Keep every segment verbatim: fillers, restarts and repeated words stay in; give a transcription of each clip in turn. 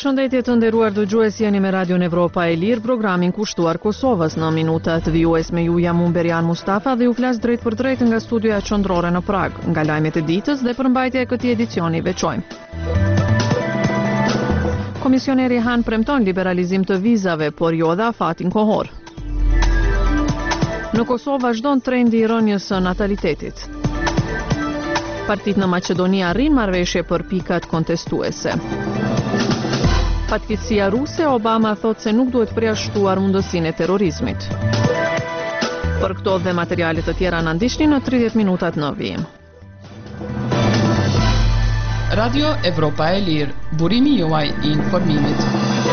Përshëndetje të nderuar dëgjues, jeni me Radion Evropa e Lirë, programin kushtuar Kosovës. Në minutat vijues me ju jam unë Berian Mustafa dhe ju flas drejt për drejt nga studioja qendrore në Prag, nga lajmet e ditës dhe përmbajtja e këtij edicioni veçojmë. Komisioneri Han premton liberalizim të vizave, por jo dhe afatin kohor. Në Kosovë vazhdon trendi i rënjës së natalitetit. Partit në Maqedoni arrin marrëveshje për pikat kontestuese. Fatkeqësia ruse, Obama thot se nuk duhet përjashtuar mundësinë e terrorizmit. Për këto dhe materiale të tjera na ndiqni në tridhjetë minutat në vijim. Radio Evropa e Lirë, burimi juaj i informimit.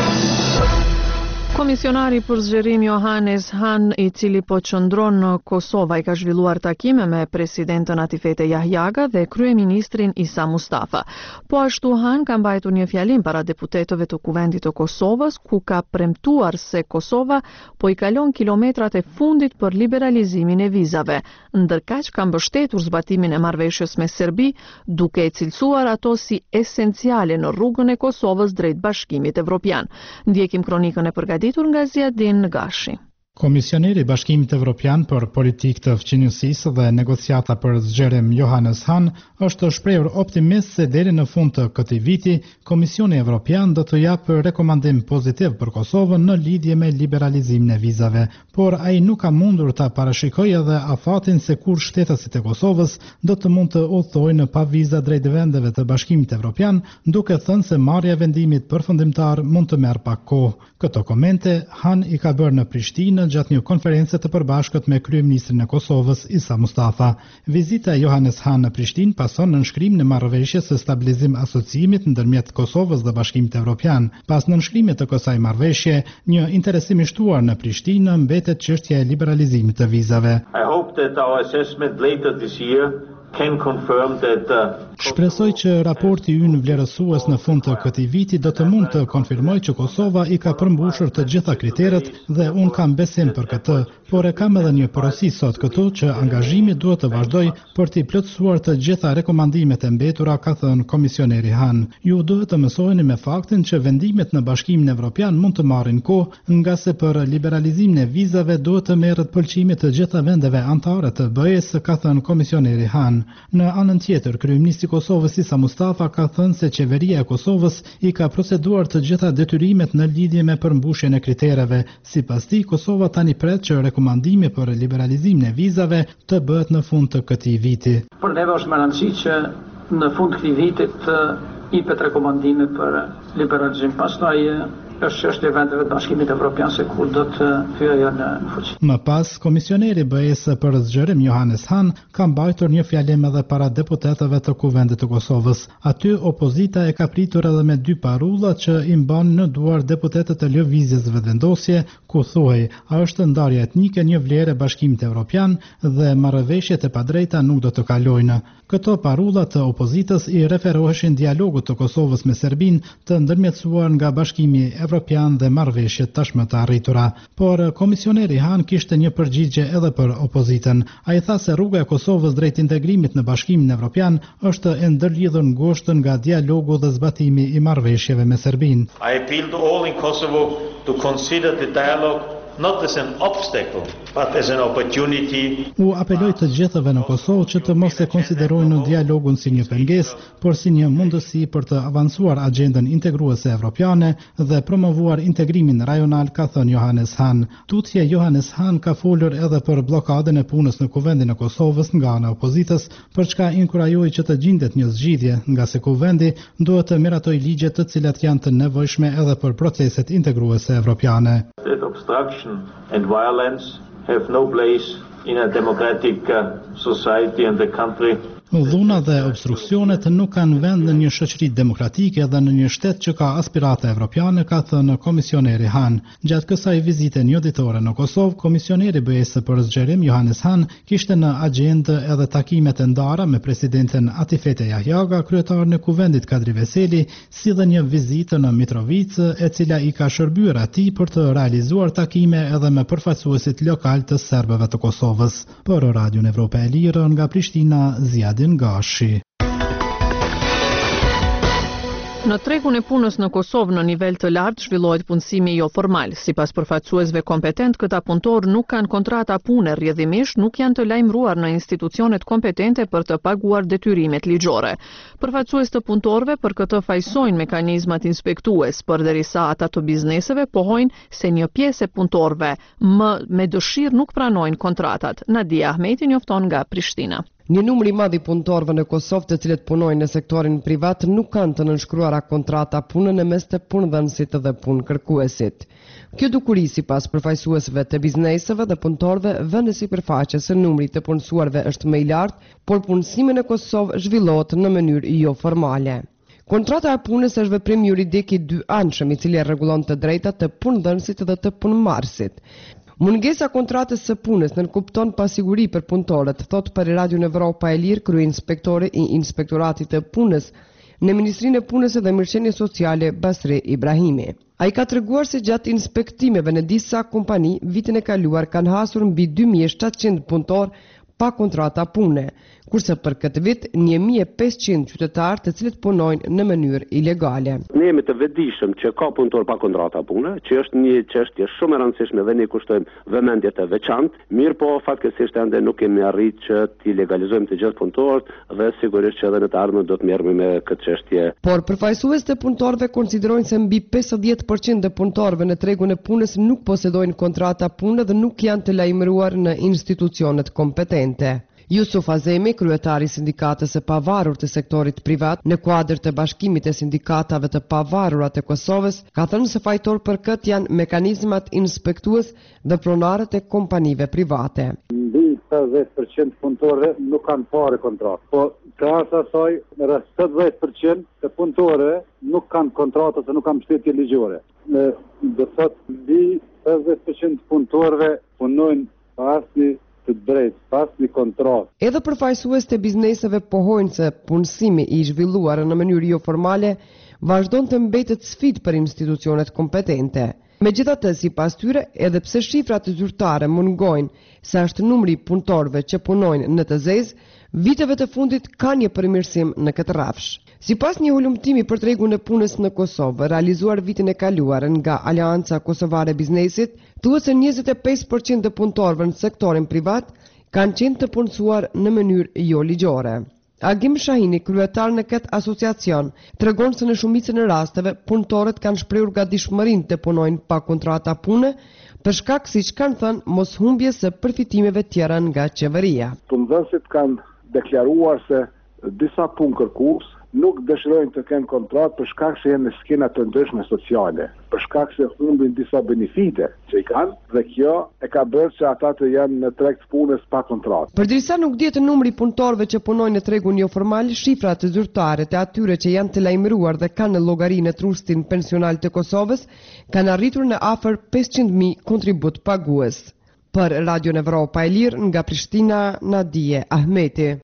Komisionari për zgjerim Johannes Hahn, i cili po qëndron në Kosovë, i ka zhvilluar takime me presidentën Atifete Jahjaga dhe kryeministrin Isa Mustafa. Po ashtu Hahn ka mbajtur një fjalim para deputetëve të Kuvendit të Kosovës, ku ka premtuar se Kosova po i kalon kilometrat e fundit për liberalizimin e vizave, ndërkaq ka mbështetur zbatimin e marrëveshjes me Serbi, duke e cilësuar ato si esenciale në rrugën e Kosovës drejt Bashkimit Evropian. Ndjekim kronikën e përgatitur nga Ziadin Gashi. Komisioneri i Bashkimit Evropian për politikë të fqinjësisë dhe negociata për zgjerim Johannes Hahn është shprehur optimist se deri në fund të këtij viti Komisioni Evropian do të japë rekomandim pozitiv për Kosovën në lidhje me liberalizimin e vizave, por ai nuk ka mundur ta parashikojë edhe afatin se kur shtetësit e Kosovës do të mund të udhtojnë pa viza drejt vendeve të Bashkimit Evropian, duke thënë se marrja e vendimit përfundimtar mund të merr pak kohë. Këto komente Hahn i ka bërë në Prishtinë gjatë një konference të përbashkët me kryeministrin e Kosovës Isa Mustafa. Vizita e Johannes Hahn në Prishtinë pason në nënshkrim në marrëveshjes së stabilizim asociimit ndërmjet Kosovës dhe Bashkimit Evropian. Pas nënshkrimit të kësaj marrëveshje, një interesim i shtuar në Prishtinë mbetet çështja e liberalizimit të vizave. I hope that our assessment later this year can confirm that uh, Shpresoj që raporti ynë vlerësues në fund të këtij viti do të mund të konfirmoj që Kosova i ka përmbushur të gjitha kriteret dhe unë kam besim për këtë, por e kam edhe një porosi sot këtu që angazhimi duhet të vazhdoj për të plotësuar të gjitha rekomandimet e mbetura, ka thënë komisioneri Hahn. Ju duhet të mësojeni me faktin që vendimet në Bashkimin Evropian mund të marrin kohë, nga se për liberalizimin e vizave duhet të merret pëlqimi të gjitha vendeve anëtare të B E-s, ka thënë komisioneri Hahn. Në anën tjetër, kryeministri i Kosovës Isa Mustafa ka thënë se qeveria e Kosovës i ka proceduar të gjitha detyrimet në lidhje me përmbushjen e kritereve. Sipas tij, Kosova tani pret që rekomandimi për liberalizimin e vizave të bëhet në fund të këtij viti. Por neve është më rëndësishme që në fund të këtij viti të jepet rekomandime për liberalizim. Pastaj është çështja e vendeve të Bashkimit Evropian se kur do të hyjë në fuqi. Më pas, komisioneri B E-s për zgjerim Johannes Hahn ka mbajtur një fjalim edhe para deputetëve të Kuvendit të Kosovës. Aty opozita e ka pritur edhe me dy parulla që i mban në duar deputetët e lëvizjes vetëvendosje, ku thuhej: a është ndarja etnike një vlerë e Bashkimit Evropian dhe marrëveshjet e padrejta nuk do të kalojnë. Këto parulla të opozitës i referoheshin dialogut të Kosovës me Serbinë të ndërmjetësuar nga Bashkimi Evropian dhe marrëveshjet tashmë të arritura. Por komisioneri Hahn kishte një përgjigje edhe për opozitën. Ai tha se rruga e Kosovës drejt integrimit në Bashkimin Evropian është e ndërlidhur ngushtë nga dialogu dhe zbatimi i marrëveshjeve me Serbinë. I appeal to all in Kosovo to consider the dialogue not as an obstacle, but as an opportunity. U apeloj të gjithëve në Kosovë që të mos e konsiderojnë dialogun si një pengesë, por si një mundësi për të avancuar agendën integruese evropiane dhe promovuar integrimin rajonal, ka thënë Johannes Hahn. Tutje Johannes Hahn ka folur edhe për blokadën e punës në Kuvendin e Kosovës nga ana e opozitës, për çka inkurajoi që të gjendet një zgjidhje, nga se Kuvendi duhet të miratojë ligje të cilat janë të nevojshme edhe për proceset integruese evropiane. Obstruction and violence have no place in a democratic uh, society and the country. Dhuna dhe obstruksionet nuk kanë vend në një shoqëri demokratike dhe në një shtet që ka aspirata evropiane, ka thënë komisioneri Hahn. Gjatë kësaj vizite njëditore në Kosovë, komisioneri B E-s për zgjerim Johannes Hahn kishte në agjendë edhe takimet e ndara me presidenten Atifete Jahjaga, kryetarin e Kuvendit Kadri Veseli, si dhe një vizitë në Mitrovicë, e cila i ka shërbyer atij për të realizuar takime edhe me përfaqësuesit lokal të serbëve të Kosovës. Për Radion Evropa e Lirë nga Prishtina, Ziadin Gashi. Në tregun e punës në Kosovë në nivel të lartë zhvillohet punësimi jo formal. Sipas përfaqësuesve kompetent, këta punëtor nuk kanë kontrata pune, rrjedhimisht nuk janë të lajmëruar në institucionet kompetente për të paguar detyrimet ligjore. Përfaqësues të punëtorëve për këtë fajsojnë mekanizmat inspektues, përderisa ata të bizneseve pohojnë se një pjesë e punëtorëve më me dëshirë nuk pranojnë kontratat. Nadia Ahmeti njofton nga Prishtina. Një numër i madh i punëtorëve në Kosovë të cilët punojnë në sektorin privat nuk kanë të nënshkruara kontrata pune në mes të punëdhënësit dhe punëkërkuesit. Kjo dukuri sipas përfaqësuesve të bizneseve dhe punëtorëve vën në sipërfaqe se numri të punësuarve është më i lartë, por punësimi në Kosovë zhvillohet në mënyrë jo formale. Kontrata e punës është veprim juridik i dy anshëm i cili rregullon të drejtat të punëdhënësit dhe të punëmarrësit. Mungesa kontratës së punës nënkupton pasiguri për punëtorët, thot për Radion Evropa e Lirë kryeinspektori i Inspektoratit të Punës në Ministrinë e Punës dhe Mirëqenies Sociale Basri Ibrahimi. Ai ka treguar se gjatë inspektimeve në disa kompani vitin e kaluar kanë hasur mbi dy mijë e shtatëqind punëtorë pa kontrata pune, kurse për këtë vit një mijë e pesëqind qytetarë të cilët punojnë në mënyrë ilegale. Ne jemi të vetëdijshëm që ka punëtor pa kontrata pune, që është një çështje shumë e rëndësishme dhe ne kushtojmë vëmendje të veçantë, mirë po fatkeqësisht ende nuk kemi arritë që t'i legalizojmë të gjithë punëtorët dhe sigurisht që edhe në të ardhmen do të merremi me këtë çështje. Por përfaqësues të punëtorëve konsiderojnë se mbi pesëdhjetë përqind të punëtorëve në tregun e punës nuk posedojnë kontrata pune dhe nuk janë të lajmëruar në institucionet kompetente. Jusuf Azemi, kryetari i sindikatës së pavarur të sektorit privat në kuadër të Bashkimit e Sindikatave të Pavarura të Kosovës, ka thënë se fajtor për këtë janë mekanizmat inspektues dhe pronarët e kompanive private. Mbi pesëdhjetë përqind punëtorë nuk kanë parë kontratë, po krahas asaj rreth sedemdhjetë përqind të punëtorëve nuk kanë kontratë ose nuk kanë mbështetje ligjore. Do thotë mbi pesëdhjetë përqind të punëtorëve punojnë pa asnjë të drejtë, pas një kontratë. Edhe përfaqësues të bizneseve pohojnë se punësimi i zhvilluar në mënyrë jo formale vazhdon të mbetet sfidë për institucionet kompetente. Megjithatë, sipas tyre, edhe pse shifrat zyrtare mungojnë sa është numri i punëtorëve që punojnë në të zezë, viteve të fundit ka një përmirësim në këtë rrafsh. Sipas një hulumtimi për tregun e punës në Kosovë, realizuar vitin e kaluar nga Aleanca Kosovare e Biznesit, thuhet se njëzet e pesë përqind të punëtorëve në sektorin privat kanë qenë të punësuar në mënyrë jo ligjore. Agim Shahini, kryetar në këtë asociacion, tregon se në shumicën e rasteve punëtorët kanë shprehur gatishmërinë të punojnë pa kontrata pune, për shkak siç kanë thënë moshumbjes së përfitimeve tjera nga qeveria. Punëdhënësit kanë deklaruar se disa punëkërkues nuk dëshirojnë të kenë kontratë për shkak se janë në skena të ndryshme sociale, për shkak se humbin disa benefite që i kanë, dhe kjo e ka bërë që ata të janë në treg të punës pa kontratë. Përderisa nuk dihet numri i punëtorëve që punojnë në tregun jo formal, shifrat zyrtare të atyre që janë të lajmëruar dhe kanë në llogari në trustin pensional të Kosovës kanë arritur në afër pesëqind mijë kontribut pagues. Për Radion Evropa e Lirë nga Prishtina, Nadia Ahmeti.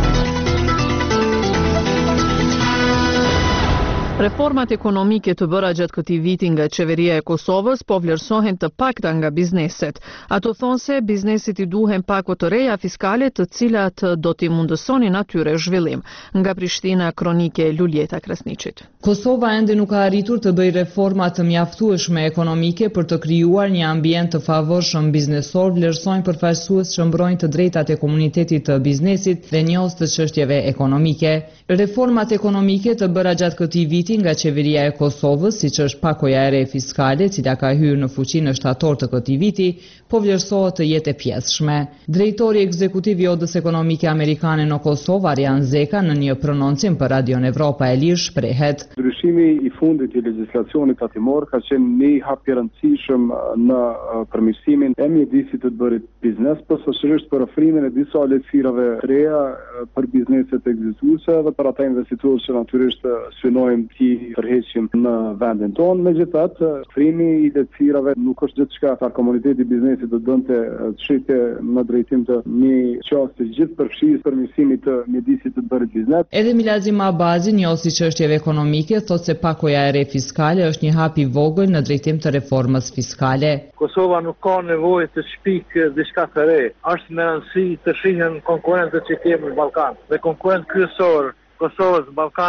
Reformat ekonomike të bëra gjatë këtij viti nga qeveria e Kosovës po vlerësohen të pakta nga bizneset. Ato thonë se biznesit i duhen pako të reja fiskale të cilat do t'i mundësonin atyre zhvillim. Nga Prishtina, kronike Luljeta Krasniqit. Kosova ende nuk ka arritur të bëjë reforma të mjaftueshme ekonomike për të krijuar një ambient të favorshëm biznesor, vlerësojnë përfaqësues që mbrojnë të drejtat e komunitetit të biznesit dhe njohës të çështjeve ekonomike. Reformat ekonomike të bëra gjatë këtij viti nga qeveria e Kosovës, siç është pakoja e re fiskale, cila ka hyrë në fuqi në shtator të këtij viti, po vlerësohet të jetë e pjesshme. Drejtori ekzekutiv i Odës Ekonomike Amerikane në Kosovë, Arian Zeka, në një prononcim për Radion Evropa e Lirë shprehet: Ndryshimi i fundit i legjislacionit tatimor ka qenë një hap i rëndësishëm në përmirësimin e mjedisit të bërit biznes, por sigurisht për ofrimin e disa lehtësirave të reja për bizneset ekzistuese dhe për ata investitorë që natyrisht synojmë ti tërheqim në vendin tonë. Megjithatë, ofrimi i lehtësirave nuk është gjithçka. Sa komuniteti i biznesit do donte të shite në drejtim të një çështje gjithë përfshirë përmirësimit të mjedisit të bërit biznes. Edhe Milazim Abazi, njohësi çështjeve ekonomike, thotë se pakoja e re fiskale është një hap i vogël në drejtim të reformës fiskale. Kosova nuk ka nevojë të shpikë diçka të re. Është me rëndësi të shihen konkurrentët që kemi në Ballkan. Dhe konkurrent kryesor Kosovës në Ballkan janë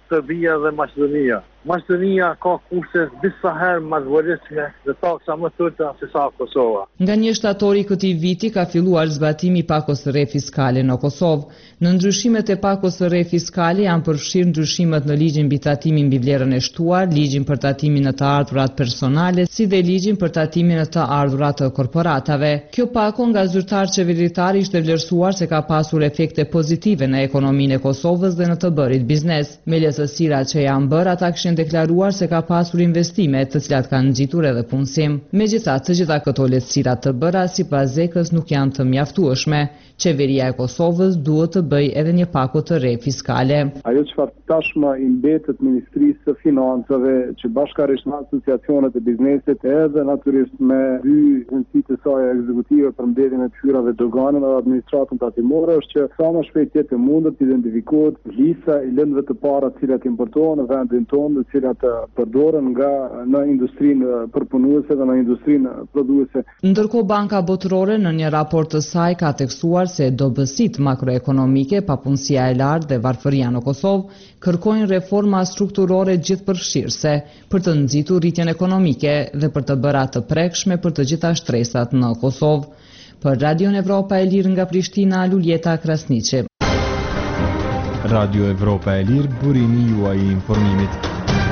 Serbia dhe Maqedonia. Maqedonia ka kushte disa herë më të vështirë dhe taksa më të ulta se sa Kosova. Nga një shtatori i këtij viti ka filluar zbatimi i pakos së re fiskale në Kosovë. Në ndryshimet e pakos së re fiskale janë përfshirë ndryshimet në ligjin mbi tatimin mbi vlerën e shtuar, ligjin për tatimin e të ardhurat personale, si dhe ligjin për tatimin e të ardhurat të korporatave. Kjo pako nga zyrtar qeveritar ishte vlerësuar se ka pasur efekte pozitive në ekonominë e Kosovës dhe në të bërit biznes. Me lehtësirat që janë bërë, ata kishin deklaruar se ka pasur investime të cilat kanë nxitur edhe punësim. Megjithatë, të gjitha këto lehtësira të bëra sipas Zekës nuk janë të mjaftueshme. Qeveria e Kosovës duhet të bëjë edhe një pako të re fiskale. Ajo çfarë tashmë i mbetet Ministrisë së Financave, që bashkërisht me asociacionet e biznesit edhe natyrisht me dy agencitë e saj ekzekutive për mbledhjen e fshyrave dogane dhe administratën tatimore, është që sa më shpejt jetë mundet të identifikohet lista e lëndëve të para të cilat importohen në vendin tonë, të cilat përdoren nga në industrinë përpunuese dhe në industrinë prodhuese. Ndërkohë Banka Botërore në një raport të saj ka theksuar se dobësitë makroekonomike, papunësia e lartë dhe varfëria në Kosovë kërkojnë reforma strukturore gjithëpërfshirëse për të nxitur rritjen ekonomike dhe për të bërë atë të prekshme për të gjitha shtresat në Kosovë. Për Radion Evropa e Lirë nga Prishtina, Luljeta Krasniqi. Radio Evropa e Lirë, burimi juaj i informimit.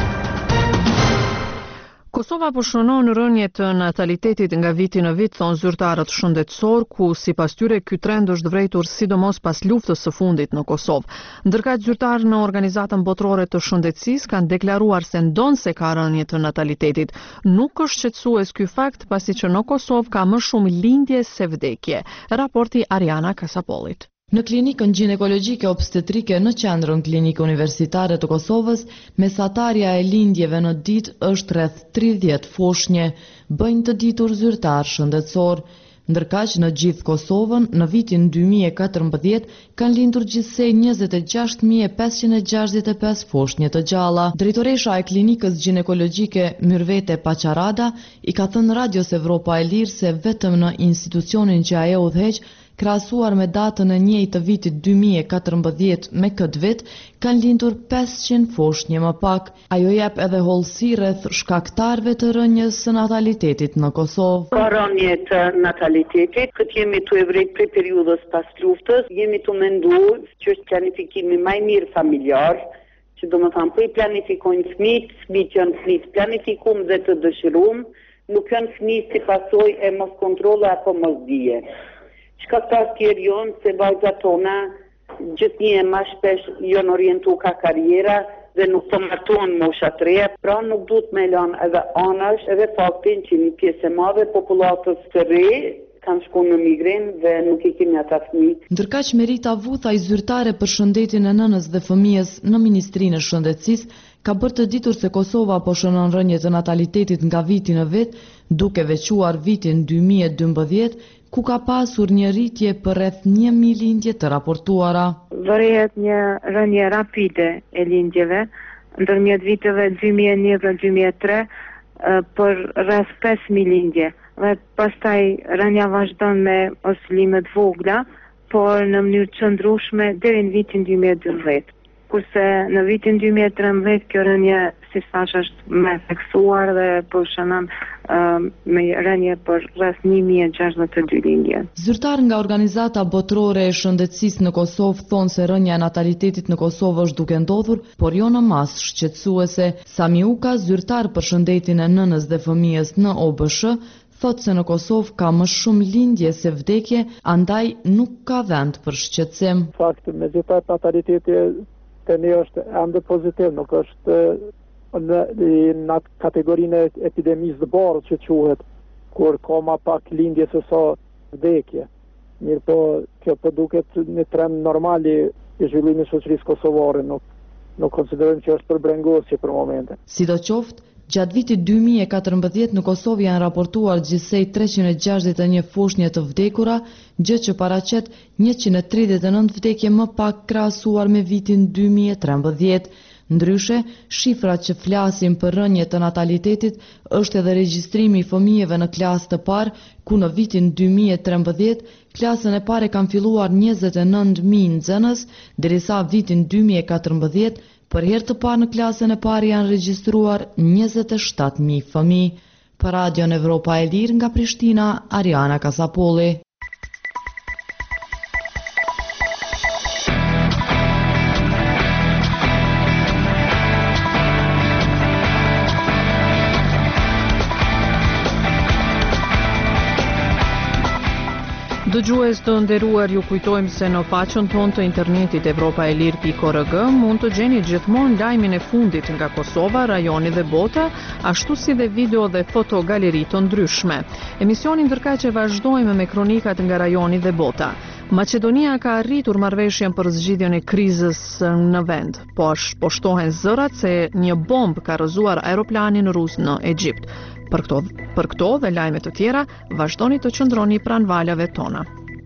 Kosova po shënon rënje të natalitetit nga viti në vit, thonë zyrtarët shëndetësor, ku sipas tyre ky trend është vërejtur sidomos pas luftës së fundit në Kosovë. Ndërkaq zyrtarë në Organizatën Botërore të Shëndetësisë kanë deklaruar se ndonse ka rënje të natalitetit. Nuk është shqetësues ky fakt, pasi që në Kosovë ka më shumë lindje se vdekje. Raporti Ariana Kasapolit. Në klinikën ginekologjike obstetrike në qendrën klinikë universitare të Kosovës, mesatarja e lindjeve në ditë është rreth tridhjetë foshnje, bëjnë të ditur zyrtar shëndetësor. Ndërkaq në gjithë Kosovën, në vitin dy mijë e katërmbëdhjetë kanë lindur gjithsej njëzet e gjashtë mijë e pesëqind e gjashtëdhjetë e pesë foshnje të gjalla. Drejtoresha e klinikës ginekologjike Myrvete Paçarada i ka thënë Radios Evropa e Lirë se vetëm në institucionin që ajo udhëheq, krahasuar me datën e njëjtë të vitit dy mijë e katërmbëdhjetë me këtë vit, kanë lindur pesëqind foshnje më pak. Ajo jep edhe hollësi rreth shkaktarëve të rënjes së natalitetit në Kosovë. Ka rënje të natalitetit, këtë jemi të evrit për periudhës pas luftës, jemi të mendu që është planifikimi më i mirë familjar, që do më thamë për i planifikojnë fëmijët, fëmijët janë fëmijët planifikum dhe të dëshirum, nuk janë fëmijët si pasoj e mos kontrole apo mos dije. Shka ta tjerë jonë se vajza tona gjithë një e ma shpesh jonë orientu ka karjera dhe nuk të martohen mosha të reja, pra nuk duhet me lanë edhe anash edhe faktin që një pjesë e madhe populatës të re kanë shku në migren dhe nuk i kemi ata fëmijë. Ndërkaq Merita Vutha, i zyrtare për shëndetin e nënës dhe fëmijës në Ministrinë e Shëndetësisë, ka bërë të ditur se Kosova po shënon rënje të natalitetit nga viti në vit, duke veçuar vitin dy mijë e dymbëdhjetë, ku ka pasur një rritje për rreth një mijë lindje të raportuara. Vërehet një rënje rapide e lindjeve, ndërmjet viteve dy mijë e një dhe dy mijë e tre për rreth pesë mijë lindje. Dhe pastaj rënja vazhdon me oscilimet vogla, por në mënyrë qëndrueshme deri në vitin dy mijë e dymbëdhjetë. Kurse në vitin dy mijë e trembëdhjetë kjo rënje si thash është më theksuar dhe po shënon uh, me rënje për rreth një mijë e gjashtëdhjetë e dy lindje. Zyrtar nga Organizata Botërore e Shëndetësisë në Kosovë thonë se rënja e natalitetit në Kosovë është duke ndodhur, por jo në masë shqetësuese. Sami Uka, zyrtar për shëndetin e nënës dhe fëmijës në O B S H, thotë se në Kosovë ka më shumë lindje se vdekje, andaj nuk ka vend për shqetësim. Fakti me gjithat nataliteti të një është ende pozitiv, nuk është në, në kategorinë e epidemisë të barë që quhet, kur ka ma pak lindje se sa vdekje. Mirë po, kjo po duket një trend normali i zhvillimit shoqërisë kosovare, nuk, nuk konsiderojmë që është për brengosje për momente. Sidoqoftë, gjatë vitit dy mijë e katërmbëdhjetë në Kosovë janë raportuar gjithsej treqind e gjashtëdhjetë e një foshnje të vdekura, gjë që paraqet njëqind e tridhjetë e nëntë vdekje më pak krahasuar me vitin dy mijë e trembëdhjetë. Ndryshe, shifrat që flasin për rënje të natalitetit është edhe regjistrimi i fëmijëve në klasë të parë, ku në vitin dy mijë e trembëdhjetë klasën e parë kanë filluar njëzet e nëntë mijë nxënës, derisa vitin dy mijë e katërmbëdhjetë Për herë të parë në klasën e parë janë regjistruar njëzet e shtatë mijë fëmijë. Për Radion Evropa e Lirë nga Prishtina, Ariana Kasapolli. Dëgjues të nderuar, ju kujtojmë se në faqen tonë të internetit evropaelir pikë org mund të gjeni gjithmonë lajmin e fundit nga Kosova, rajoni dhe bota, ashtu si dhe video dhe foto galeri të ndryshme. Emisionin ndërkaq vazhdojmë me kronikat nga rajoni dhe bota. Maqedonia ka arritur marrëveshjen për zgjidhjen e krizës në vend, po po shtohen zërat se një bombë ka rrëzuar aeroplanin rus në Egjipt. Për këto, për këto dhe lajme të tjera, vazhdoni të qëndroni pranë valave tona.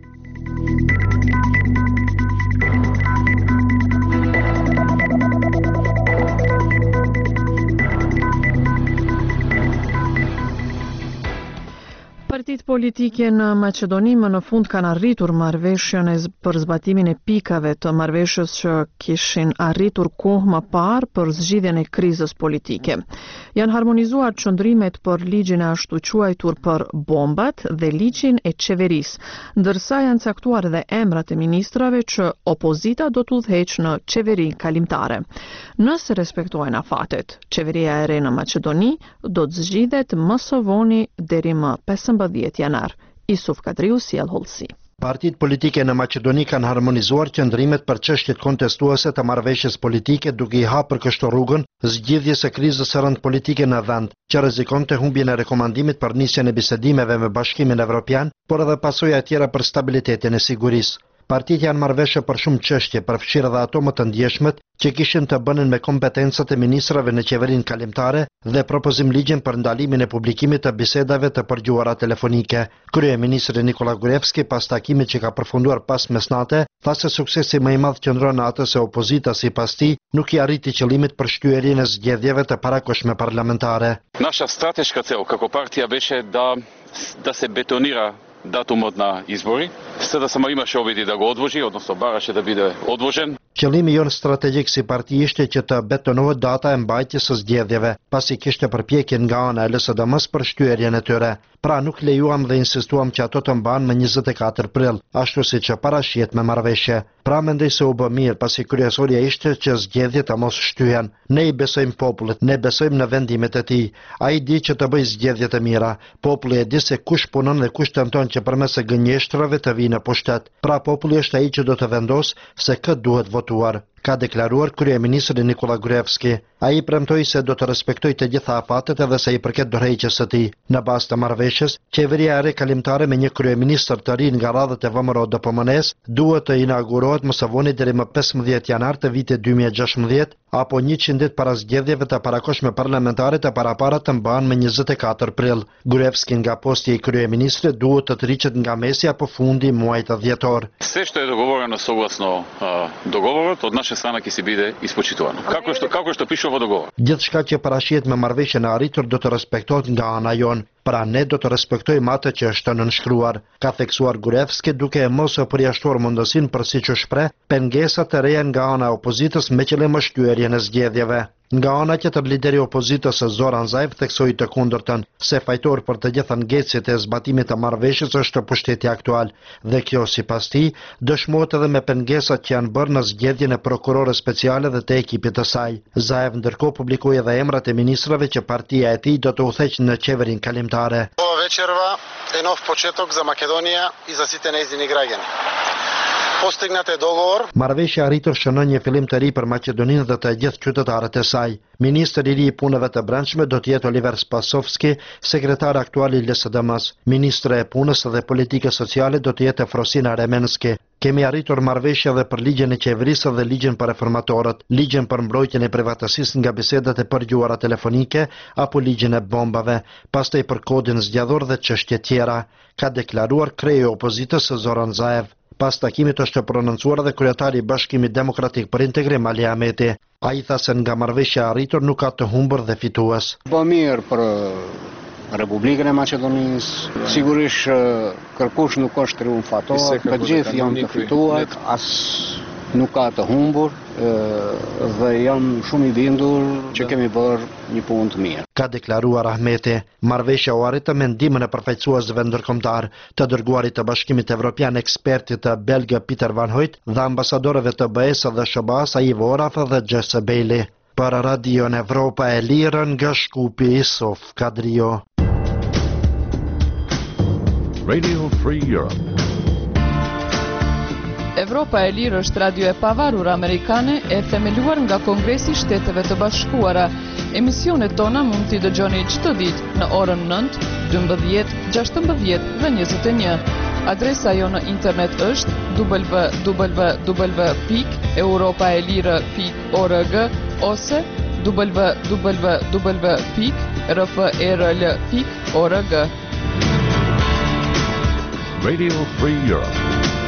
Partitë politike në Maqedoni më në fund kanë arritur marrëveshjen për zbatimin e pikave të marrëveshjes që kishin arritur kohë më parë për zgjidhjen e krizës politike. Janë harmonizuar qëndrimet për ligjin e ashtu quajtur për bombat dhe ligjin e qeverisë, ndërsa janë caktuar edhe emrat e ministrave që opozita do të udhëheqë në qeveri kalimtare. Nëse respektohen afatet, qeveria e re në Maqedoni do të zgjidhet më së voni deri më pesëmbëdhjetë janar. Isuf Kadriu sjell hollësi. Partitë politike në Maqedoni kanë harmonizuar qëndrimet për çështjet kontestuese të marrëveshjes politike, duke i hapur kështu rrugën zgjidhjes së krizës së rënd politike në vend, që rrezikonte humbjen e rekomandimit për nisjen e bisedimeve me Bashkimin Evropian, por edhe pasoja tjera për stabilitetin e sigurisë. Partitë janë marrëveshje për shumë çështje, përfshirë edhe ato më të ndjeshmet që kishin të bënin me kompetencat e ministrave në qeverinë kalimtare dhe propozim ligjin për ndalimin e publikimit të bisedave të përgjuara telefonike. Kryeministri Nikola Gruevski, pas takimit që ka përfunduar pas mesnate, tha se suksesi më i madh qëndron në atë se opozita sipas tij nuk i arriti qëllimit për shtyerjen e zgjedhjeve të parakoshme parlamentare. Naša strateška cel kako partija беше da da se betonira datumот na izbori, sada samo imaše ovidi da ga odloži, odnosno baraše da bude odložen. Qëllimi jon strategjik si parti ishte që të betonohet data e mbajtjes së zgjedhjeve, pasi kishte përpjekje nga ana e L S D M-s për shtyerjen e tyre. Pra nuk lejuam dhe insistuam që ato të mbahen më njëzet e katër prill, ashtu siç që parashihet me marrëveshje. Pra mendoj se u bë mirë, pasi kryesoria ishte që zgjedhjet të mos shtyhen. Ne i besojmë popullit, ne besojmë në vendimet e tij. Ai di që të bëjë zgjedhje të mira. Populli e di se kush punon dhe kush tenton që përmes së gënjeshtrave të vinë në pushtet. Pra populli është ai që do të vendosë se kë duhet votuar, ka deklaruar kryeministri Nikola Gruevski. Ai premtoi se do të respektojë të gjitha afatet edhe sa i përket dorëheqjes së tij. Në bazë të marrëveshjes, qeveria e re kalimtare me një kryeministër të ri nga radhët e V M R O D P M N-s duhet të inaugurohet më së voni deri më pesëmbëdhjetë janar të vitit dy mijë e gjashtëmbëdhjetë, apo njëqind ditë para zgjedhjeve të parakoshme parlamentare të parapara të mbahen më njëzet e katër prill. Gruevski nga posti i kryeministrit duhet të tërhiqet nga mesi apo fundi i muajit dhjetor. Sve što je dogovoreno suglasno uh, dogovorot od naše strane ќе si bide ispочитувано. Како što kako što piše во договор. Gjithçka që parashihet me marrëveshjen e arritur do të respektohet nga ana jon. Pra ne do të respektojmë atë që është nënshkruar, ka theksuar Gruevski, duke e mos e përjashtuar mundësinë për siç u shpreh pengesa të reja nga ana e opozitës me qëllim shtyerjen e zgjedhjeve. Nga ana tjetër, lideri i opozitës Zoran Zaev theksoi të kundërtën, se fajtor për të gjitha ngecjet e zbatimit të marrëveshjes është pushteti aktual, dhe kjo sipas tij dëshmohet edhe me pengesat që janë bërë në zgjedhjen e prokurores speciale dhe të ekipit të saj. Zaev ndërkohë publikoi edhe emrat e ministrave që partia e tij do të udhëheqë në qeverinë kalimtare. Ova вечерва е нов почеток за Македонија и за сите нејзини граѓани. Postignat e dogovor. Marrëveshja arritur shënon një fillim të ri për Maqedoninë dhe të gjithë qytetarët e saj. Ministri i ri i punëve të brendshme do të jetë Oliver Spasovski, sekretar aktual i L S D M-s. Ministre e punës dhe politikës sociale do të jetë Frosina Remenski. Kemi arritur marrëveshje edhe për ligjen e qeverisë dhe ligjen për reformatorët, ligjen për mbrojtjen e privatësisë nga bisedat e përgjuara telefonike apo ligjen e bombave, pastaj për kodin zgjedhor dhe çështje tjera, ka deklaruar kreu i opozitës Zoran Zaev. Pas takimit është prononcuar dhe kryetari i Bashkimit Demokratik për Integrim Ali Ahmeti. Ai tha se nga marrëveshja arritur nuk ka të humbur dhe fitues. Po mirë për Republikën e Maqedonisë, sigurisht kërkush nuk është triumfator, të gjithë janë të fituar, as nuk ka të humbur dhe jam shumë i bindur që kemi bërë një punë të mirë. Ka deklaruar Ahmeti, marrëveshja u arritë me ndihmën e përfaqësuesve ndërkombëtar të dërguarit të Bashkimit Evropian, ekspertit të belg Pieter van Hooijt dhe ambasadorëve të B E S dhe S B A-s Ivo Oraf dhe Jesse Bailey. Për Radion Evropa e Lirë nga Shkupi, Isof Kadrio. Radio Free Europe. Evropa e Lirë është radio e pavarur amerikane e themeluar nga Kongresi i Shteteve të Bashkuara. Emisionet tona mund t'i dëgjoni çdo ditë në orën nëntë, dymbëdhjetë, gjashtëmbëdhjetë dhe njëzet e një. Adresa jo në internet është w w w pikë europaelire pikë org ose w w w pikë r f e r l pikë org. Radio Free Europe.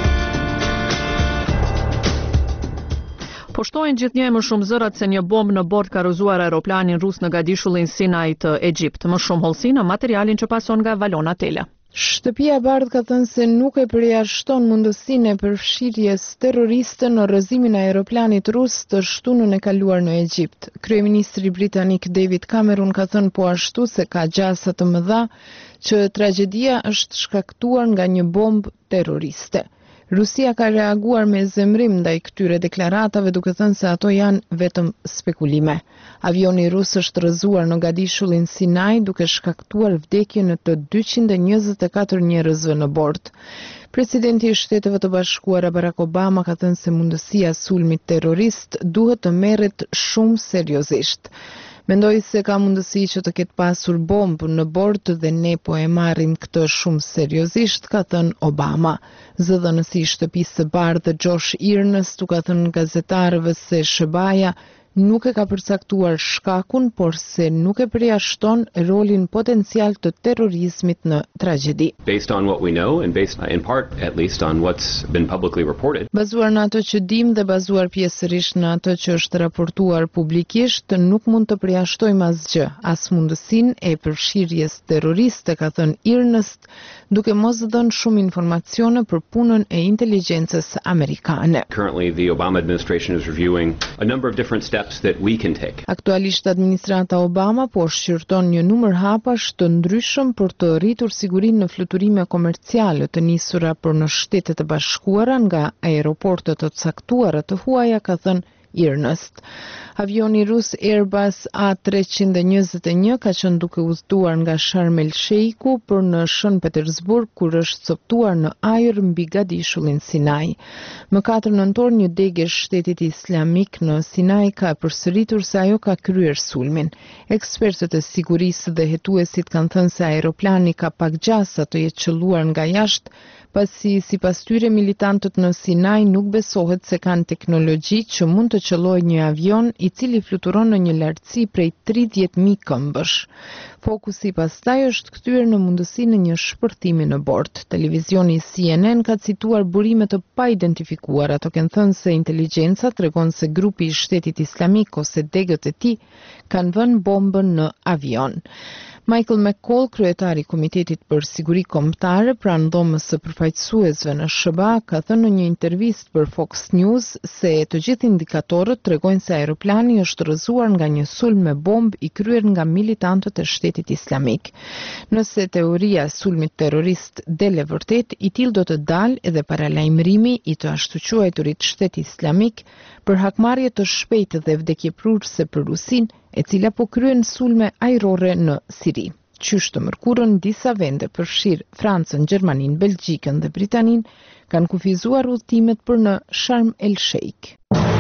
Po shtojnë gjithnjë më shumë zërat se një bombë në bord ka rrëzuar aeroplanin rus në gadishullin Sinai të Egjipt. Më shumë hollësi në materialin që pason nga Valona Tela. Shtëpia e Bardhë ka thënë se nuk e përjashton mundësinë e përfshirjes terroriste në rrëzimin e aeroplanit rus të shtunën e kaluar në Egjipt. Kryeministri britanik David Cameron ka thënë po ashtu se ka gjasa të mëdha që tragjedia është shkaktuar nga një bombë terroriste. Rusia ka reaguar me zemrim ndaj këtyre deklaratave duke thënë se ato janë vetëm spekulime. Avioni rus është rrëzuar në gadishullin Sinai duke shkaktuar vdekjen të dyqind e njëzet e katër njerëzve në bord. Presidenti i Shteteve të Bashkuara Barack Obama ka thënë se mundësia sulmit terrorist duhet të merret shumë seriozisht. Mendoj se ka mundësi që të ketë pasur bombë në bord dhe ne po e marrim këtë shumë seriozisht, ka thënë Obama. Zëdhënësi i Shtëpisë së Bardhë Josh Earnest u ka thënë gazetarëve se S B A-ja nuk e ka përcaktuar shkakun, por se nuk e përjashton rolin potencial të terrorizmit në tragjedi. Based on what we know and based in part at least on what's been publicly reported. Bazuar në ato që dim dhe bazuar pjesërisht në ato që është raportuar publikisht, nuk mund të përjashtojmë asgjë, as mundësinë e përfshirjes terroriste, ka thënë Earnest, duke mos dhënë shumë informacione për punën e inteligjencës amerikane. Currently the Obama administration is reviewing a number of different steps that we can take. Aktualisht administrata Obama po shqyrton një numër hapash të ndryshëm për të rritur sigurinë në fluturime komerciale të nisura për në Shtetet e Bashkuara nga aeroporte të caktuara të huaja, ka thënë Earnest. Avioni rus Airbus A treqind e njëzet e një ka qenë duke udhëtuar nga Sharm el Sheikhu për në Shën Petersburg, kur është coptuar në ajër mbi gadishullin Sinai. Më katër nëntor një degë e Shtetit Islamik në Sinai ka përsëritur se ajo ka kryer sulmin. Ekspertët e sigurisë dhe hetuesit kanë thënë se aeroplani ka pak gjasa të jetë qelluar nga jashtë, pasi sipas tyre militantët në Sinai nuk besohet se kanë teknologji që mund të qellojë një avion i cili fluturon në një lartësi prej tridhjetë mijë këmbësh. Fokusi pastaj është kthyer në mundësinë e një shpërthimi në bord. Televizioni C N N ka cituar burime të paidentifikuara, të kenë thënë se inteligjenca tregon se grupi i Shtetit Islamik ose degët e tij kanë vënë bombën në avion. Michael McCall, kryetari i Komitetit për Siguri Kombëtare pranë dhomës së përfaqësuesve në S B A, ka thënë në një intervistë për Fox News se të gjithë indikatorët tregojnë se aeroplani është rrëzuar nga një sulm me bombë i kryer nga militantët e Shtetit Islamik. Nëse teoria e sulmit terrorist del e vërtet, i tillë do të dalë edhe paralajmërimi i të ashtu quajturit Shtet Islamik për hakmarrje të shpejtë dhe vdekjeprurëse për Rusinë, e cila po kryen sulme ajrore në Siri. Qysh të mërkurën, disa vende përfshirë Francën, Gjermaninë, Belgjikën dhe Britaninë kanë kufizuar udhëtimet për në Sharm el Sheikh.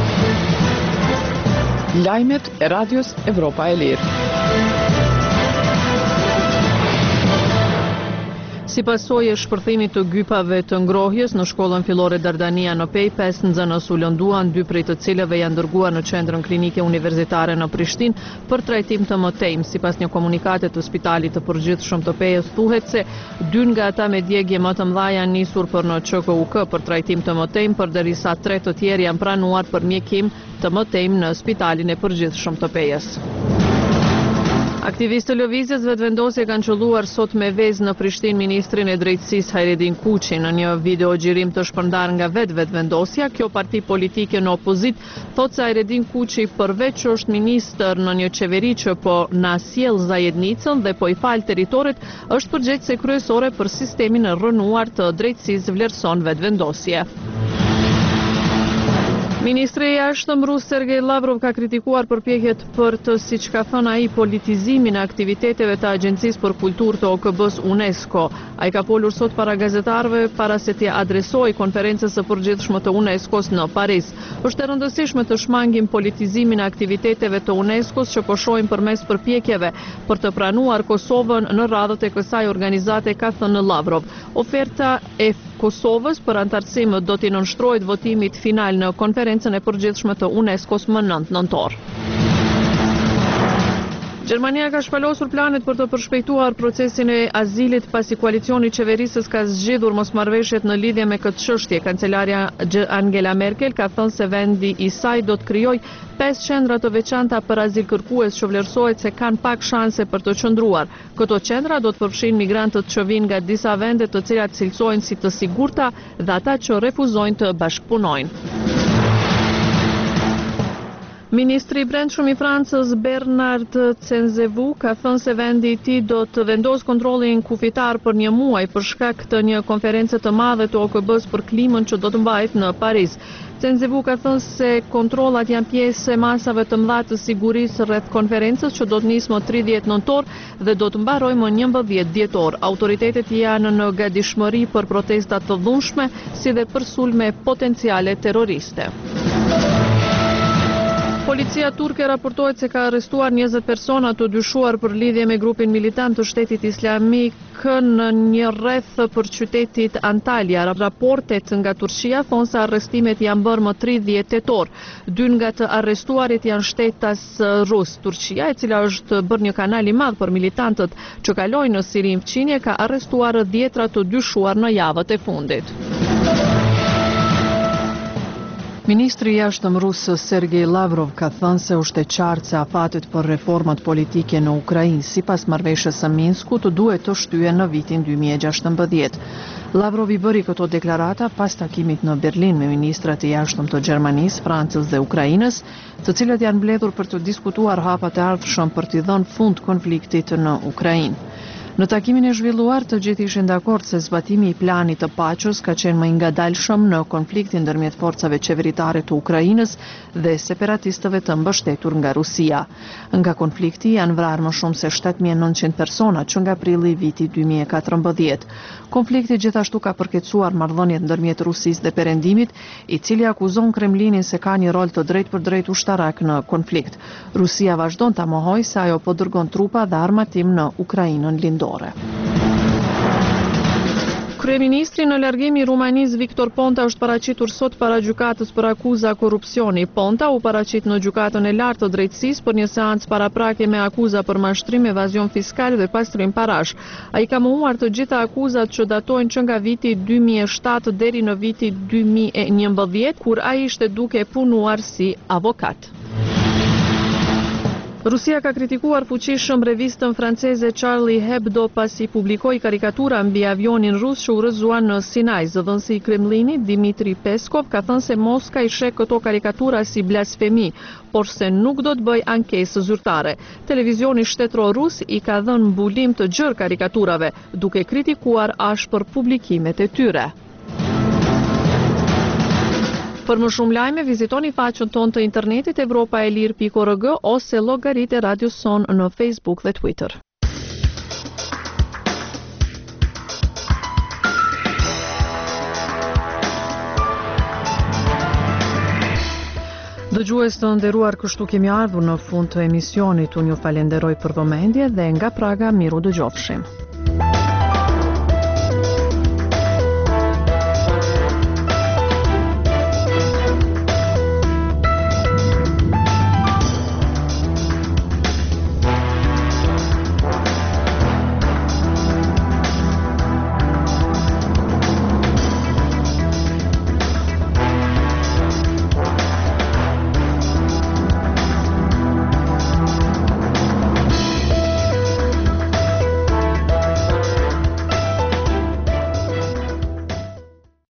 Lajmet e Radios Evropa e Lirë. Si pasojë e shpërthimit të gypave të ngrohjes në shkollën fillore Dardania në Pej, pesë nxënës u lënduan, dy prej të cilëve janë dërguar në qendrën klinike universitare në Prishtinë për trajtim të mëtejmë. Sipas një komunikate të Spitalit të Përgjithshëm të Pejës thuhet se dy nga ata me djegje më të mëdha janë nisur për në Q K U K për trajtim të mëtejmë, përderisa tre të tjerë janë pranuar për mjekim të mëtejmë në Spitalin e Përgjithshëm të Pejës. Aktivistë lëvizjes vetëvendosje kanë qelluar sot me vezë në Prishtinë ministrin e drejtësisë Hajredin Kuçi në një videogjirim të shpërndar nga vetë vetëvendosja. Kjo parti politike në opozit thotë se Hajredin Kuçi përveç që është ministër në një qeveri që po na sjell zajednicën dhe po i fal territorit, është përgjegjëse kryesore për sistemin e rënuar të drejtësisë vlerëson vetëvendosje. Ministri i jashtëm rus Sergej Lavrov ka kritikuar përpjekjet për të, siç ka thënë ai, politizimin e aktiviteteve të Agjencisë për Kulturë të O K B-s UNESCO. Ai ka folur sot para gazetarëve para se t'i adresojë konferencës së përgjithshme të UNESCO-s në Paris. Është e rëndësishme të shmangim politizimin e aktiviteteve të UNESCO-s që po shohim përmes përpjekjeve për të pranuar Kosovën në radhët e kësaj organizate, ka thënë Lavrov. Oferta e Kosovës për antarësim do t'i nënshtrohet votimit final në konferencën e përgjithshme të UNESCO-s më nëntë nëntor. Gjermania ka shpalosur planet për të përshpejtuar procesin e azilit pasi koalicioni i qeverisës ka zgjidhur mosmarrëveshjet në lidhje me këtë çështje. Kancelarja Angela Merkel ka thënë se vendi i saj do të krijojë pesë qendra të veçanta për azil kërkues që vlerësohet se kanë pak shanse për të qëndruar. Këto qendra do të përfshin migrantët që vinë nga disa vende të cilat cilësohen si të sigurta dhe ata që refuzojnë të bashkëpunojnë. Ministri i Brendshëm i Francës Bernard Cazeneuve ka thënë se vendi i tij do të vendosë kontrollin kufitar për një muaj për shkak të një konference të madhe të O K B-s për klimën që do të mbahet në Paris. Cazeneuve ka thënë se kontrollat janë pjesë e masave të mëdha të sigurisë rreth konferencës që do të nisë më tridhjetë nëntor dhe do të mbarojë më njëmbëdhjetë dhjetor. Autoritetet janë në gatishmëri për protesta të dhunshme si dhe për sulme potenciale terroriste. Policia turke raportohet se ka arrestuar njëzet persona të dyshuar për lidhje me grupin militant të Shtetit Islamik në një rreth për qytetit Antalya. Raportet nga Turqia thonë se arrestimet janë bërë më tridhjetë tetor. Dy nga të arrestuarit janë shtetas rus. Turqia, e cila është bërë një kanal i madh për militantët që kalojnë në Sirin fqinje, ka arrestuar dhjetra të dyshuar në javët e fundit. Ministri i jashtëm rus Sergej Lavrov ka thënë se është e qartë se afatet për reformat politike në Ukrainë sipas marrëveshjes së Minskut duhet të shtyhen në vitin dy mijë e gjashtëmbëdhjetë. Lavrov i bëri këto deklarata pas takimit në Berlin me ministrat e jashtëm të Gjermanisë, Francës dhe Ukrainës, të cilët janë mbledhur për të diskutuar hapat e ardhshëm për t'i dhënë fund konfliktit në Ukrainë. Në takimin e zhvilluar, të gjithë ishin dakord se zbatimi i planit të paqes ka qenë më i ngadalshëm në konfliktin ndërmjet forcave qeveritare të Ukrainës dhe separatistëve të mbështetur nga Rusia. Nga konflikti janë vrarë më shumë se shtatë mijë e nëntëqind persona që nga prilli i vitit dy mijë e katërmbëdhjetë. Konflikti gjithashtu ka përkecuar marrëdhëniet ndërmjet Rusisë dhe Perëndimit, i cili akuzon Kremlinin se ka një rol të drejtë për drejtë ushtarak në konflikt. Rusia vazhdon ta mohojë se ajo po dërgon trupa dhe armatim në Ukrainën lindore. Kryeministri në largim i Rumanisë Viktor Ponta është paraqitur sot para gjykatës për akuza korrupsioni. Ponta u paraqit në gjykatën e lartë të drejtësisë për një seancë paraprake me akuza për mashtrim, evazion fiskal dhe pastrim parash. Ai ka mohuar të gjitha akuzat që datojnë që nga viti dy mijë e shtatë deri në viti dy mijë e njëmbëdhjetë, kur ai ishte duke punuar si avokat. Rusia ka kritikuar fuqishëm revistën franceze Charlie Hebdo pasi publikoi karikatura mbi avionin rus që udhëzuan në Sinaj. Zëdhënësi i Kremlinit Dmitri Peskov ka thënë se Moska i sheh këto karikatura si blasfemi, por se nuk do të bëj ankesë zyrtare. Televizioni shtetëror rus i ka dhënë mbulim të gjerë karikaturave, duke kritikuar ashpër publikimet e tyre. Për më shumë lajme, vizitoni faqen tonë të internetit evropa e lirë pikë org ose llogaritë e Radios Son në Facebook dhe Twitter. Dëgjues të nderuar, kështu kemi ardhur në fund të emisionit. Unë ju falenderoj për vëmendje dhe nga Praga miru dëgjofshim.